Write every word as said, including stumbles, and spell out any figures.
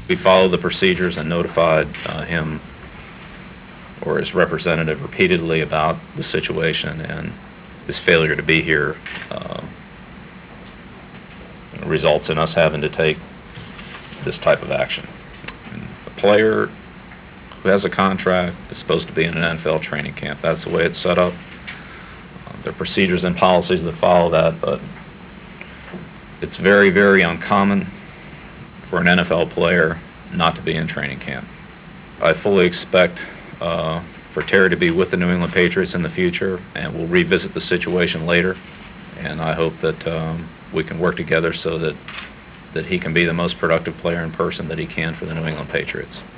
We followed the procedures and notified uh, him or his representative repeatedly about the situation, and his failure to be here uh, results in us having to take this type of action. And a player who has a contract is supposed to be in an N F L training camp. That's the way it's set up. Uh, there are procedures and policies that follow that, but it's very, very uncommon for an N F L player not to be in training camp. I fully expect uh, for Terry to be with the New England Patriots in the future, and we'll revisit the situation later. And I hope that um, we can work together so that, that he can be the most productive player in person that he can for the New England Patriots.